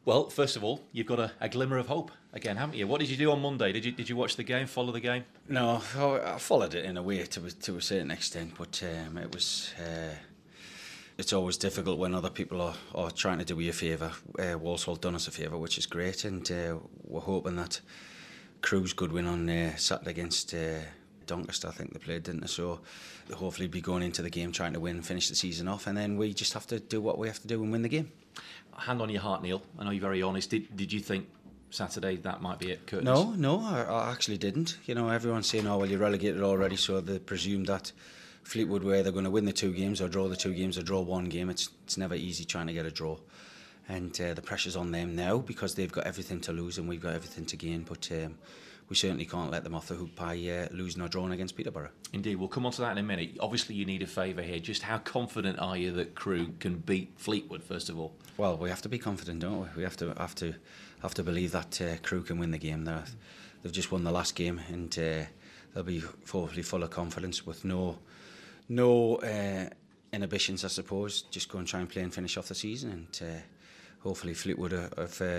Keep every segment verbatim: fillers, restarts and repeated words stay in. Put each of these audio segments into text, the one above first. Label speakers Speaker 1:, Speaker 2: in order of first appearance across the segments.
Speaker 1: Well, first of all, you've got a, a glimmer of hope again, haven't you? What did you do on Monday? Did you did you watch the game, follow the game?
Speaker 2: No, I followed it in a way to to a certain extent, but um, it was. Uh, it's always difficult when other people are, are trying to do you a favour. Uh, Walsall done us a favour, which is great, and uh, we're hoping that Crewe's good win on uh, Saturday against uh, Doncaster, I think they played, didn't they? So hopefully be going into the game trying to win, finish the season off, and then we just have to do what we have to do and win the game.
Speaker 1: Hand on your heart, Neil. I know you're very honest. Did did you think Saturday that might be it, Curtis?
Speaker 2: No, no, I, I actually didn't. You know, everyone's saying, oh, well, you're relegated already, so they presume that Fleetwood were either going to win the two games or draw the two games or draw one game. It's it's never easy trying to get a draw. And uh, the pressure's on them now because they've got everything to lose and we've got everything to gain. But um, we certainly can't let them off the hook by uh, losing or drawing against Peterborough. Indeed,
Speaker 1: we'll come on to that in a minute. Obviously, you need a favour here. Just how confident are you that Crewe can beat Fleetwood, first of all?
Speaker 2: Well, we have to be confident, don't we? We have to have to have to believe that uh, Crewe can win the game. They're, they've just won the last game, and uh, they'll be hopefully full of confidence with no no uh, inhibitions, I suppose. Just go and try and play and finish off the season, and uh, hopefully Fleetwood have. Uh,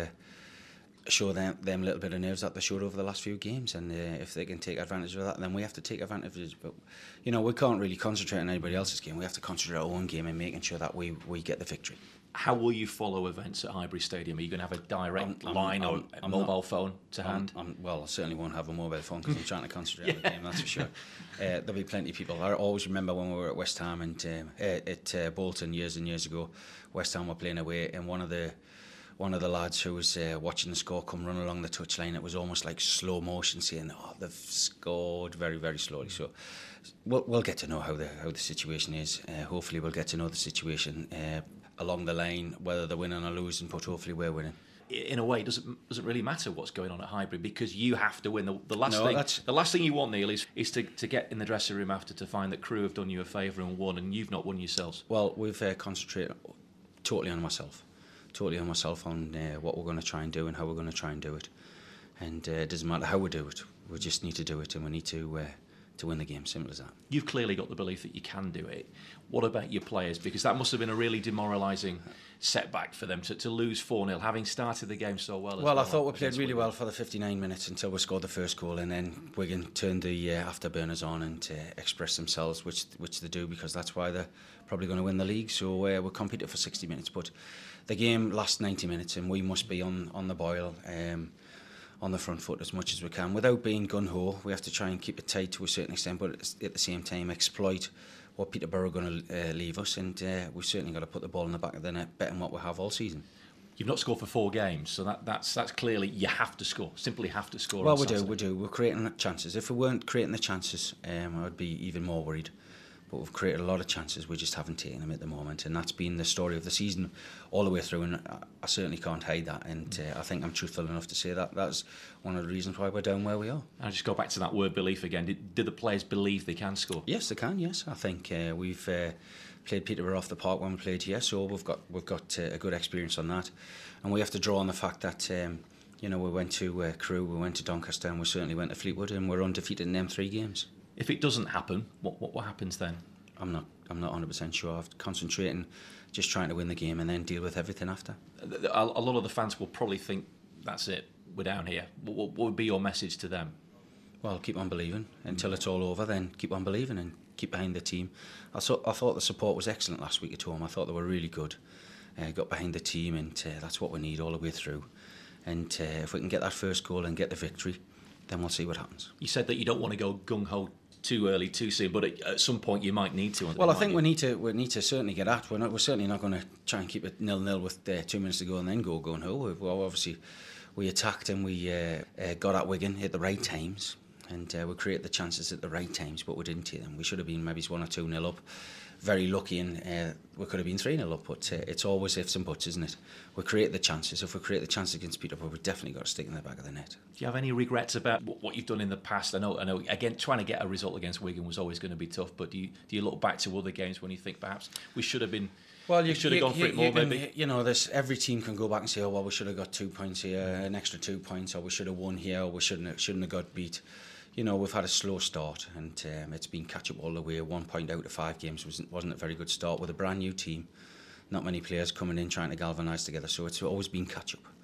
Speaker 2: show them them a little bit of nerves that they showed over the last few games, and uh, if they can take advantage of that, then we have to take advantage of it. But you know, we can't really concentrate on anybody else's game. We have to concentrate on our own game and making sure that we, we get the victory.
Speaker 1: How will you follow events at Highbury Stadium? Are you going to have a direct
Speaker 2: I'm,
Speaker 1: line
Speaker 2: I'm,
Speaker 1: or
Speaker 2: I'm,
Speaker 1: a
Speaker 2: I'm
Speaker 1: mobile
Speaker 2: not,
Speaker 1: phone to
Speaker 2: I'm,
Speaker 1: hand?
Speaker 2: I'm, well, I certainly won't have a mobile phone because I'm trying to concentrate
Speaker 1: yeah.
Speaker 2: on the game, that's for sure. Uh, there'll be plenty of people. I always remember when we were at West Ham and um, at uh, Bolton years and years ago. West Ham were playing away, and one of the One of the lads who was uh, watching the score come run along the touchline, it was almost like slow motion, saying, "Oh, they've scored very, very slowly." So we'll, we'll get to know how the how the situation is. Uh, hopefully, we'll get to know the situation uh, along the line, whether they're winning or losing. But hopefully, we're winning.
Speaker 1: In a way, does it doesn't really matter what's going on at Highbury because you have to win. The, the last
Speaker 2: no,
Speaker 1: thing,
Speaker 2: that's...
Speaker 1: the last thing you want, Neil, is is to, to get in the dressing room after to find that Crewe have done you a favour and won, and you've not won yourselves.
Speaker 2: Well, we've uh, concentrated totally on myself. Totally on myself on uh, what we're going to try and do and how we're going to try and do it, and uh, it doesn't matter how we do it. We just need to do it, and we need to uh, to win the game. Simple as that.
Speaker 1: You've clearly got the belief that you can do it. What about your players? Because that must have been a really demoralising setback for them to, to lose four nil, having started the game so well. As
Speaker 2: well,
Speaker 1: well,
Speaker 2: I thought we played really well for the fifty-nine minutes until we scored the first goal, and then Wigan turned the uh, afterburners on and uh, expressed themselves, which which they do because that's why they're probably going to win the league. So uh, we competed for sixty minutes, but the game lasts ninety minutes, and we must be on, on the boil, um, on the front foot as much as we can. Without being gun-ho, we have to try and keep it tight to a certain extent, but at the same time exploit what Peterborough are going to uh, leave us, and uh, we've certainly got to put the ball in the back of the net better than what we have all season.
Speaker 1: You've not scored for four games, so that, that's that's clearly you have to score, simply have to score.
Speaker 2: Well,
Speaker 1: on
Speaker 2: we
Speaker 1: Saturday.
Speaker 2: do, we do. We're creating chances. If we weren't creating the chances, um, I'd be even more worried. But we've created a lot of chances, we just haven't taken them at the moment, and that's been the story of the season all the way through, and I, I certainly can't hide that, and uh, I think I'm truthful enough to say that that's one of the reasons why we're down where we are.
Speaker 1: I'll just go back to that word belief again. Did, did the players believe they can score?
Speaker 2: Yes, they can, yes. I think uh, we've uh, played Peterborough off the park when we played here, so we've got we've got uh, a good experience on that, and we have to draw on the fact that um, you know, we went to uh, Crewe, we went to Doncaster, and we certainly went to Fleetwood, and we're undefeated in them three games.
Speaker 1: If it doesn't happen, what what, what happens then?
Speaker 2: I'm not I'm not one hundred percent sure. I'm concentrating, just trying to win the game and then deal with everything after.
Speaker 1: A, a lot of the fans will probably think, that's it, we're down here. What, what would be your message to them?
Speaker 2: Well, keep on believing. Until it's all over, then keep on believing and keep behind the team. I thought, I thought the support was excellent last week at home. I thought they were really good. Uh, got behind the team, and uh, that's what we need all the way through. And uh, if we can get that first goal and get the victory, then we'll see what happens.
Speaker 1: You said that you don't want to go gung-ho too early, too soon, but at some point you might need to.
Speaker 2: Well, I think we need to we need to certainly get at. We're not. We're certainly not going to try and keep it nil-nil with uh, two minutes to go and then go going home. Well, obviously, we attacked and we uh, uh, got at Wigan at the right times, and uh, we created the chances at the right times, but we didn't take them. We should have been maybe one or two nil up. Very lucky, and uh, we could have been three nil up, but uh, it's always ifs and buts, isn't it? We create the chances. If we create the chances against Peterborough, we've definitely got to stick in the back of the net.
Speaker 1: Do you have any regrets about what you've done in the past? I know, I know. Again, trying to get a result against Wigan was always going to be tough, but do you do you look back to other games when you think perhaps we should have been?
Speaker 2: Well, you
Speaker 1: we should have
Speaker 2: you,
Speaker 1: gone for
Speaker 2: you,
Speaker 1: it more.
Speaker 2: You, can,
Speaker 1: maybe
Speaker 2: you know, there's every team can go back and say, oh well, we should have got two points here, an extra two points, or we should have won here, or we shouldn't have, shouldn't have got beat. You know, we've had a slow start, and um, it's been catch up all the way. One point out of five games wasn't, wasn't a very good start with a brand new team. Not many players coming in trying to galvanise together, so it's always been catch up.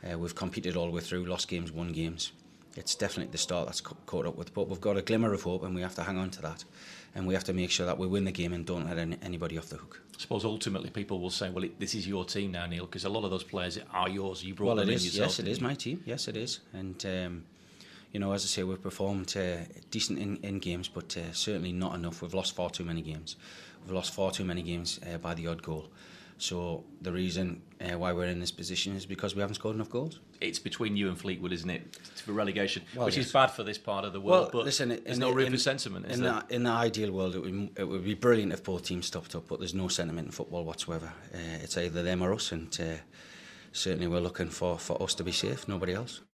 Speaker 2: Uh, we've competed all the way through, lost games, won games. It's definitely the start that's ca- caught up with, but we've got a glimmer of hope and we have to hang on to that, and we have to make sure that we win the game and don't let any, anybody off the hook.
Speaker 1: I suppose ultimately people will say, well, it, this is your team now, Neil, because a lot of those players are yours. You brought
Speaker 2: well,
Speaker 1: them
Speaker 2: it
Speaker 1: in
Speaker 2: is.
Speaker 1: yourself.
Speaker 2: Yes, it is my team. Yes, it is. And um, you know, as I say, we've performed uh, decent in, in games, but uh, certainly not enough. We've lost far too many games. We've lost far too many games uh, by the odd goal. So the reason uh, why we're in this position is because we haven't scored enough goals.
Speaker 1: It's between you and Fleetwood, isn't it, for relegation,
Speaker 2: well,
Speaker 1: which
Speaker 2: yes.
Speaker 1: is bad for this part of the world.
Speaker 2: Well,
Speaker 1: but
Speaker 2: listen,
Speaker 1: there's
Speaker 2: in,
Speaker 1: no room
Speaker 2: in,
Speaker 1: for sentiment, is
Speaker 2: in
Speaker 1: there?
Speaker 2: The, in the ideal world, it would, it would be brilliant if both teams stopped up, but there's no sentiment in football whatsoever. Uh, it's either them or us, and uh, certainly we're looking for, for us to be safe, nobody else.